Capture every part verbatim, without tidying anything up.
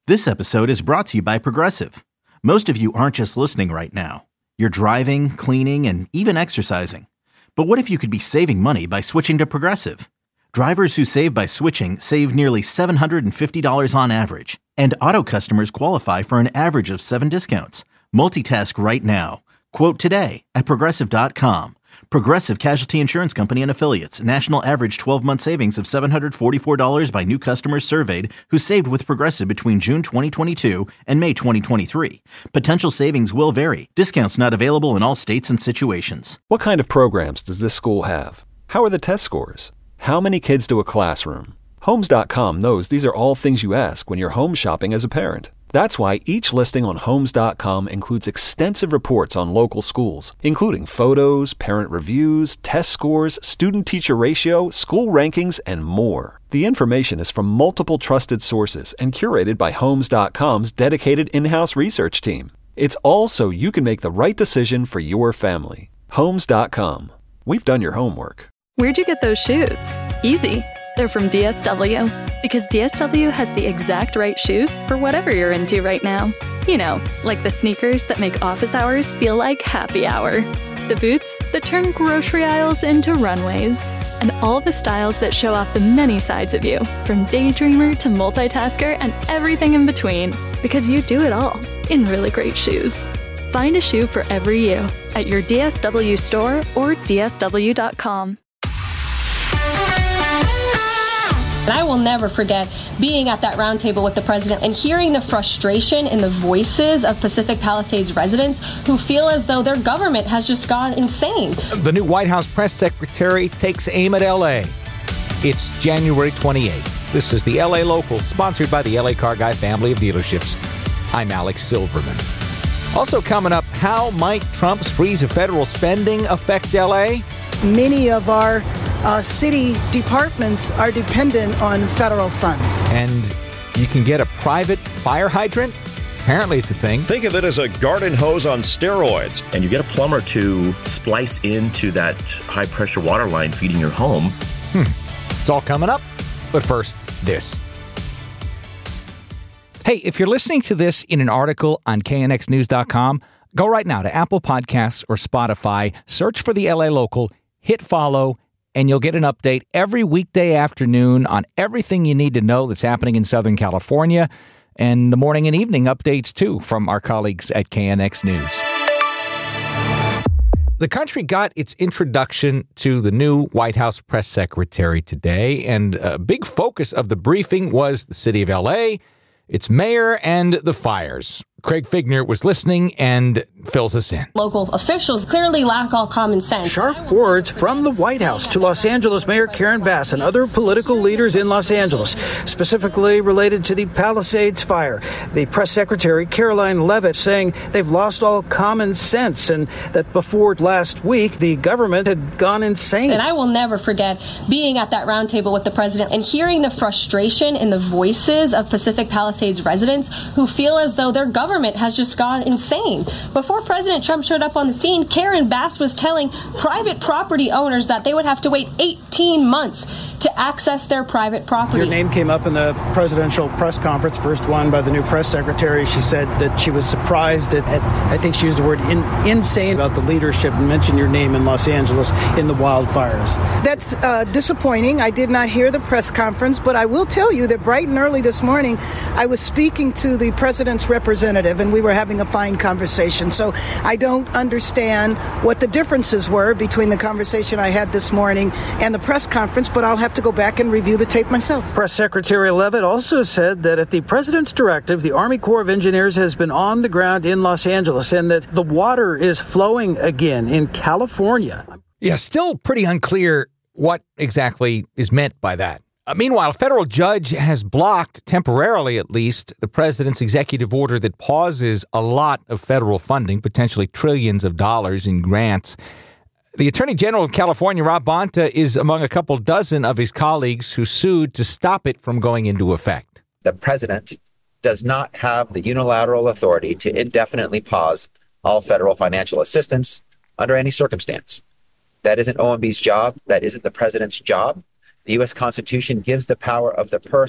This episode is brought to you by Progressive. Most of you aren't just listening right now. You're driving, cleaning, and even exercising. But what if you could be saving money by switching to Progressive? Drivers who save by switching save nearly seven hundred fifty dollars on average. And auto customers qualify for an average of seven discounts. Multitask right now. Quote today at Progressive dot com. Progressive Casualty Insurance Company and Affiliates. National average twelve-month savings of seven hundred forty-four dollars by new customers surveyed who saved with Progressive between June twenty twenty-two and May twenty twenty-three. Potential savings will vary. Discounts not available in all states and situations. What kind of programs does this school have? How are the test scores? How many kids do a classroom? Homes dot com knows these are all things you ask when you're home shopping as a parent. That's why each listing on Homes dot com includes extensive reports on local schools, including photos, parent reviews, test scores, student-teacher ratio, school rankings, and more. The information is from multiple trusted sources and curated by Homes dot com's dedicated in-house research team. It's all so you can make the right decision for your family. Homes dot com. We've done your homework. Where'd you get those shoes? Easy. They're from D S W. Because D S W has the exact right shoes for whatever you're into right now. You know, like the sneakers that make office hours feel like happy hour. The boots that turn grocery aisles into runways. And all the styles that show off the many sides of you, from daydreamer to multitasker and everything in between. Because you do it all in really great shoes. Find a shoe for every you at your D S W store or D S W dot com. And I will never forget being at that roundtable with the president and hearing the frustration in the voices of Pacific Palisades residents who feel as though their government has just gone insane. The new White House press secretary takes aim at L A. It's January twenty-eighth. This is the L A Local, sponsored by the L A Car Guy family of dealerships. I'm Alex Silverman. Also coming up, how might Trump's freeze of federal spending affect L A? Many of our uh, city departments are dependent on federal funds. And you can get a private fire hydrant? Apparently it's a thing. Think of it as a garden hose on steroids. And you get a plumber to splice into that high-pressure water line feeding your home. Hmm. It's all coming up. But first, this. Hey, if you're listening to this in an article on K N X news dot com, go right now to Apple Podcasts or Spotify, search for the L A Local, hit follow, and you'll get an update every weekday afternoon on everything you need to know that's happening in Southern California, and the morning and evening updates, too, from our colleagues at K N X News. The country got its introduction to the new White House press secretary today, and a big focus of the briefing was the city of L A, its mayor, and the fires. Craig Figner was listening and fills us in. Local officials clearly lack all common sense. Sharp words from the White House to Los Angeles Mayor Karen Bass and other political leaders in Los Angeles, specifically related to the Palisades fire. The press secretary, Caroline Leavitt, saying they've lost all common sense and that before last week, the government had gone insane. And I will never forget being at that roundtable with the president and hearing the frustration in the voices of Pacific Palisades residents who feel as though their government has just gone insane. Before President Trump showed up on the scene, Karen Bass was telling private property owners that they would have to wait eighteen months to access their private property. Your name came up in the presidential press conference, first one by the new press secretary. She said that she was surprised at, at I think she used the word in, insane about the leadership and mentioned your name in Los Angeles in the wildfires. That's uh, disappointing. I did not hear the press conference, but I will tell you that bright and early this morning, I was speaking to the president's representative and we were having a fine conversation. So I don't understand what the differences were between the conversation I had this morning and the press conference, but I'll have to go back and review the tape myself. Press Secretary Leavitt also said that at the president's directive, the Army Corps of Engineers has been on the ground in Los Angeles and that the water is flowing again in California. Yeah, still pretty unclear what exactly is meant by that. Uh, meanwhile, a federal judge has blocked, temporarily at least, the president's executive order that pauses a lot of federal funding, potentially trillions of dollars in grants. The Attorney General of California, Rob Bonta, is among a couple dozen of his colleagues who sued to stop it from going into effect. The president does not have the unilateral authority to indefinitely pause all federal financial assistance under any circumstance. That isn't O M B's job. That isn't the president's job. The U S Constitution gives the power of the purse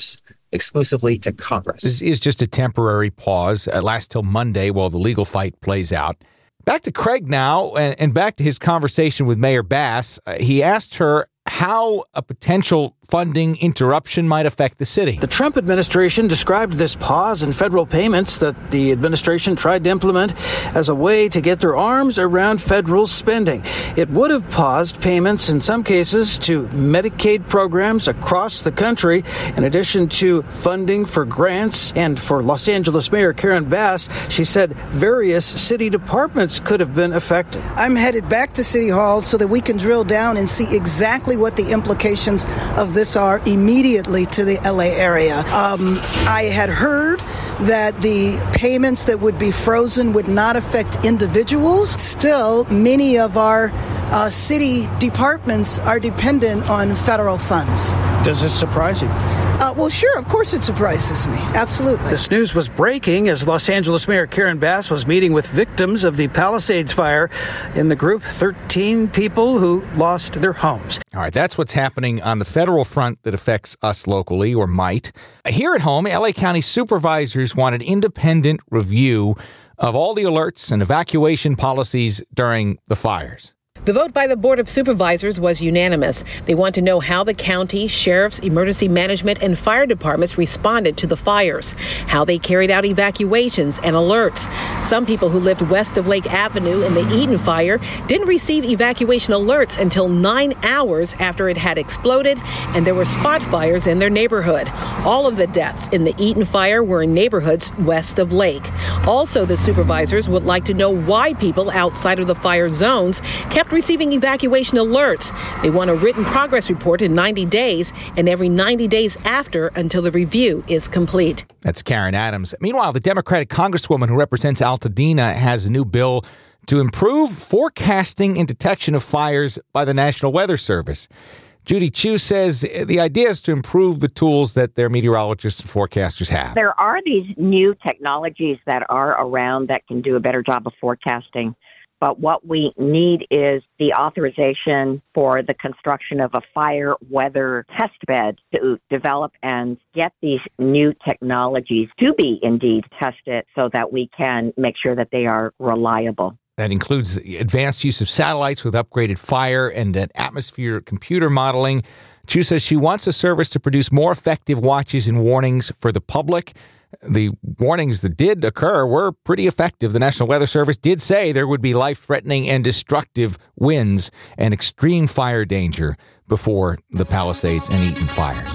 exclusively to Congress. This is just a temporary pause. It lasts till Monday while the legal fight plays out. Back to Craig now, and, and back to his conversation with Mayor Bass. Uh, he asked her how a potential funding interruption might affect the city. The Trump administration described this pause in federal payments that the administration tried to implement as a way to get their arms around federal spending. It would have paused payments in some cases to Medicaid programs across the country, in addition to funding for grants. And for Los Angeles Mayor Karen Bass, she said various city departments could have been affected. I'm headed back to City Hall so that we can drill down and see exactly what the implications of this are immediately to the L A area. Um, I had heard that the payments that would be frozen would not affect individuals. Still, many of our uh, city departments are dependent on federal funds. Does this surprise you? Uh, well, sure, of course it surprises me. Absolutely. This news was breaking as Los Angeles Mayor Karen Bass was meeting with victims of the Palisades fire. In the group, thirteen people who lost their homes. All right, that's what's happening on the federal front that affects us locally, or might. Here at home, L A County supervisors want an independent review of all the alerts and evacuation policies during the fires. The vote by the Board of Supervisors was unanimous. They want to know how the county, sheriff's, emergency management, and fire departments responded to the fires, how they carried out evacuations and alerts. Some people who lived west of Lake Avenue in the Eaton fire didn't receive evacuation alerts until nine hours after it had exploded, and there were spot fires in their neighborhood. All of the deaths in the Eaton fire were in neighborhoods west of Lake. Also, the supervisors would like to know why people outside of the fire zones kept receiving evacuation alerts. They want a written progress report in ninety days and every ninety days after until the review is complete. That's Karen Adams. Meanwhile, the Democratic Congresswoman who represents Altadena has a new bill to improve forecasting and detection of fires by the National Weather Service. Judy Chu says the idea is to improve the tools that their meteorologists and forecasters have. There are these new technologies that are around that can do a better job of forecasting. But what we need is the authorization for the construction of a fire weather test bed to develop and get these new technologies to be indeed tested so that we can make sure that they are reliable. That includes advanced use of satellites with upgraded fire and an atmosphere computer modeling. Chu says she wants a service to produce more effective watches and warnings for the public. The warnings that did occur were pretty effective. The National Weather Service did say there would be life-threatening and destructive winds and extreme fire danger before the Palisades and Eaton fires.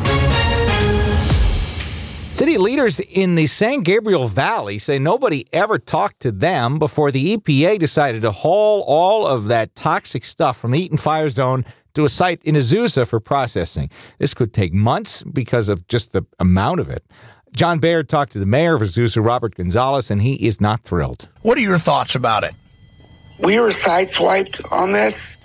City leaders in the San Gabriel Valley say nobody ever talked to them before the E P A decided to haul all of that toxic stuff from the Eaton Fire Zone to a site in Azusa for processing. This could take months because of just the amount of it. John Baird talked to the mayor of Azusa, Robert Gonzalez, and he is not thrilled. What are your thoughts about it? We were sideswiped on this.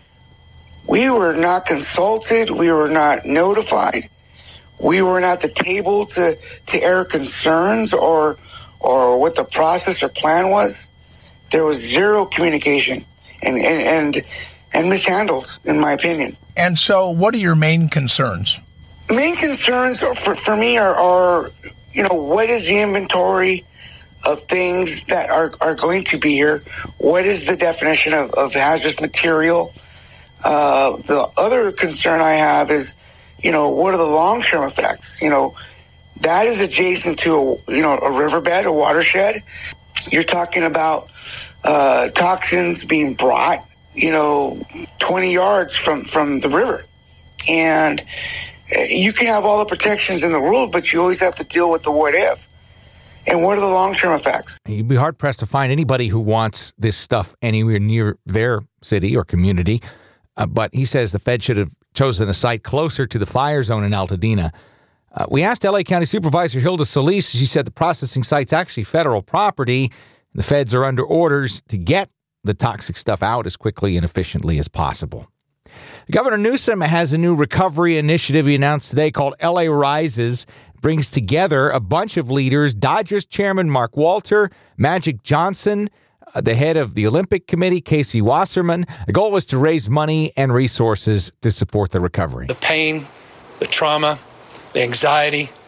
We were not consulted. We were not notified. We were not at the table to, to air concerns or or what the process or plan was. There was zero communication and, and, and, and mishandled, in my opinion. And so what are your main concerns? Main concerns for, for me are, are, you know, what is the inventory of things that are, are going to be here? What is the definition of, of hazardous material? Uh, the other concern I have is, you know, what are the long-term effects? You know, that is adjacent to, a, you know, a riverbed, a watershed. You're talking about uh, toxins being brought, you know, twenty yards from, from the river. And you can have all the protections in the world, but you always have to deal with the what if. And what are the long-term effects? You'd be hard-pressed to find anybody who wants this stuff anywhere near their city or community. Uh, but he says the Fed should have chosen a site closer to the fire zone in Altadena. Uh, we asked L A County Supervisor Hilda Solis. She said the processing site's actually federal property. The feds are under orders to get the toxic stuff out as quickly and efficiently as possible. Governor Newsom has a new recovery initiative he announced today called L A Rises. It brings together a bunch of leaders, Dodgers chairman Mark Walter, Magic Johnson, uh, the head of the Olympic Committee, Casey Wasserman. The goal was to raise money and resources to support the recovery. The pain, the trauma, the anxiety,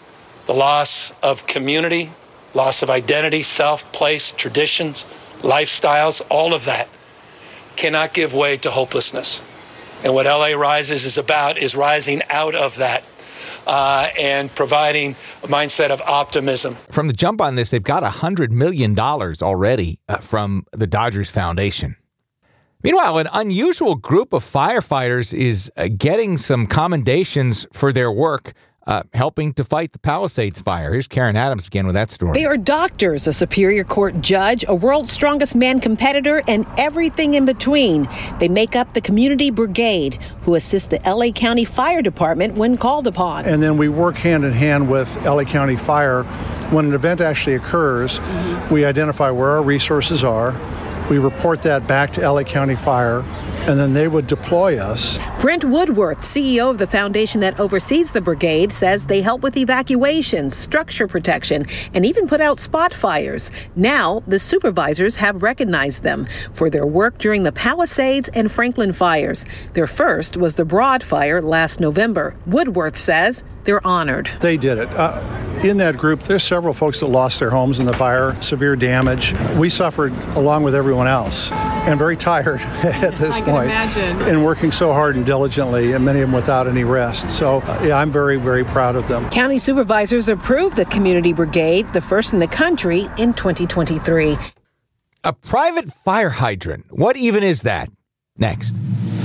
The loss of community, loss of identity, self, place, traditions, lifestyles, all of that cannot give way to hopelessness. And what L A Rises is about is rising out of that uh, and providing a mindset of optimism. From the jump on this, they've got one hundred million dollars already uh, from the Dodgers Foundation. Meanwhile, an unusual group of firefighters is uh, getting some commendations for their work Uh, helping to fight the Palisades fire. Here's Karen Adams again with that story. They are doctors, a Superior Court judge, a World's Strongest Man competitor, and everything in between. They make up the Community Brigade, who assist the L A County Fire Department when called upon. And then we work hand in hand with L A County Fire. When an event actually occurs, mm-hmm. we identify where our resources are. We report that back to L A County Fire, and then they would deploy us. Brent Woodworth, C E O of the foundation that oversees the brigade, says they help with evacuations, structure protection, and even put out spot fires. Now, the supervisors have recognized them for their work during the Palisades and Franklin fires. Their first was the Broad Fire last November. Woodworth says they're honored. They did it. Uh, in that group, there's several folks that lost their homes in the fire, severe damage. We suffered along with everyone else, and very tired at this I point. can imagine. And working so hard and diligently, and many of them without any rest. So, uh, yeah, I'm very, very proud of them. County supervisors approved the Community Brigade, the first in the country, in twenty twenty-three. A private fire hydrant. What even is that? Next.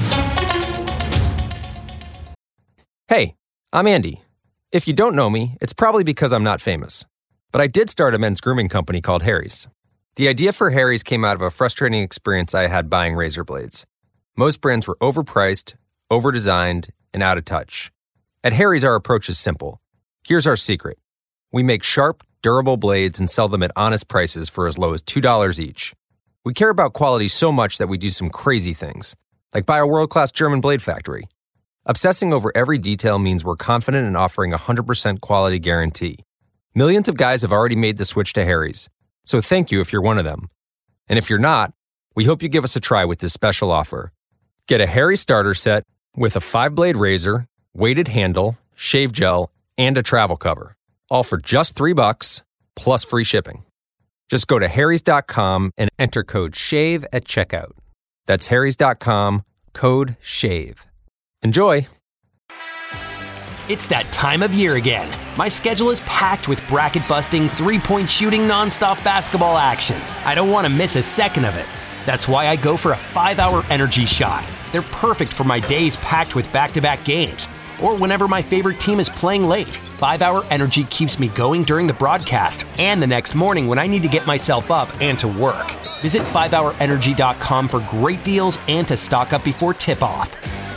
Hey, I'm Andy. If you don't know me, it's probably because I'm not famous. But I did start a men's grooming company called Harry's. The idea for Harry's came out of a frustrating experience I had buying razor blades. Most brands were overpriced, overdesigned, and out of touch. At Harry's, our approach is simple. Here's our secret. We make sharp, durable blades and sell them at honest prices for as low as two dollars each. We care about quality so much that we do some crazy things, like buy a world-class German blade factory. Obsessing over every detail means we're confident in offering a one hundred percent quality guarantee. Millions of guys have already made the switch to Harry's, so thank you if you're one of them. And if you're not, we hope you give us a try with this special offer. Get a Harry's starter set with a five-blade razor, weighted handle, shave gel, and a travel cover, all for just three bucks plus free shipping. Just go to harrys dot com and enter code SHAVE at checkout. That's harrys dot com, code SHAVE. Enjoy! It's that time of year again. My schedule is packed with bracket-busting, three-point shooting, nonstop basketball action. I don't want to miss a second of it. That's why I go for a five-hour energy shot. They're perfect for my days packed with back-to-back games, or whenever my favorite team is playing late. five-hour energy keeps me going during the broadcast and the next morning when I need to get myself up and to work. Visit five hour energy dot com for great deals and to stock up before tip-off.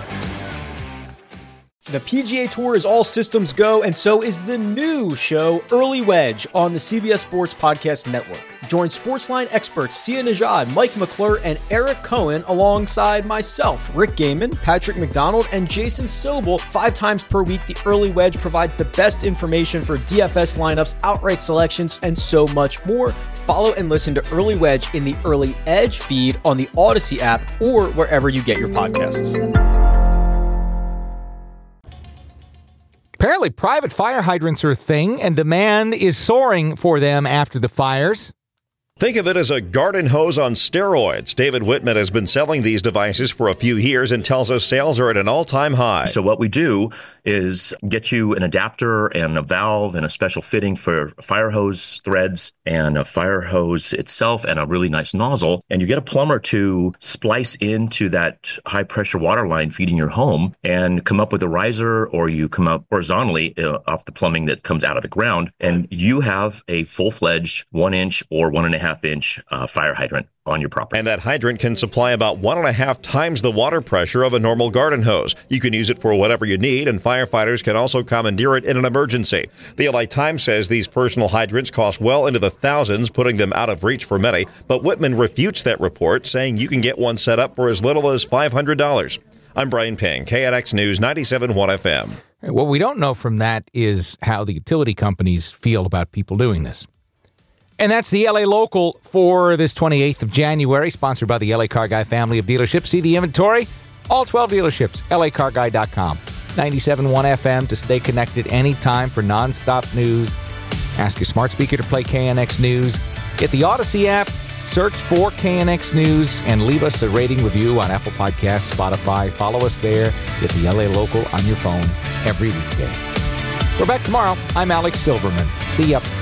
The P G A Tour is all systems go, and so is the new show, Early Wedge, on the C B S Sports Podcast Network. Join Sportsline experts Sia Nejad, Mike McClure, and Eric Cohen alongside myself, Rick Gaiman, Patrick McDonald, and Jason Sobel. Five times per week, the Early Wedge provides the best information for D F S lineups, outright selections, and so much more. Follow and listen to Early Wedge in the Early Edge feed on the Odyssey app or wherever you get your podcasts. Apparently, private fire hydrants are a thing, and demand is soaring for them after the fires. Think of it as a garden hose on steroids. David Whitman has been selling these devices for a few years and tells us sales are at an all-time high. So what we do is get you an adapter and a valve and a special fitting for fire hose threads and a fire hose itself and a really nice nozzle. And you get a plumber to splice into that high-pressure water line feeding your home and come up with a riser, or you come up horizontally uh, off the plumbing that comes out of the ground. And you have a full-fledged one-inch or one-and-a-half inch uh, fire hydrant on your property. And that hydrant can supply about one and a half times the water pressure of a normal garden hose. You can use it for whatever you need, and firefighters can also commandeer it in an emergency. The L A Times says these personal hydrants cost well into the thousands, putting them out of reach for many. But Whitman refutes that report, saying you can get one set up for as little as five hundred dollars. I'm Brian Ping, K N X News ninety-seven point one F M. What we don't know from that is how the utility companies feel about people doing this. And that's the L A Local for this twenty-eighth of January, sponsored by the L A Car Guy family of dealerships. See the inventory, all twelve dealerships, L A car guy dot com. ninety-seven point one F M to stay connected anytime for nonstop news. Ask your smart speaker to play K N X News. Get the Odyssey app, search for K N X News, and leave us a rating review on Apple Podcasts, Spotify. Follow us there. Get the L A Local on your phone every weekday. We're back tomorrow. I'm Alex Silverman. See ya.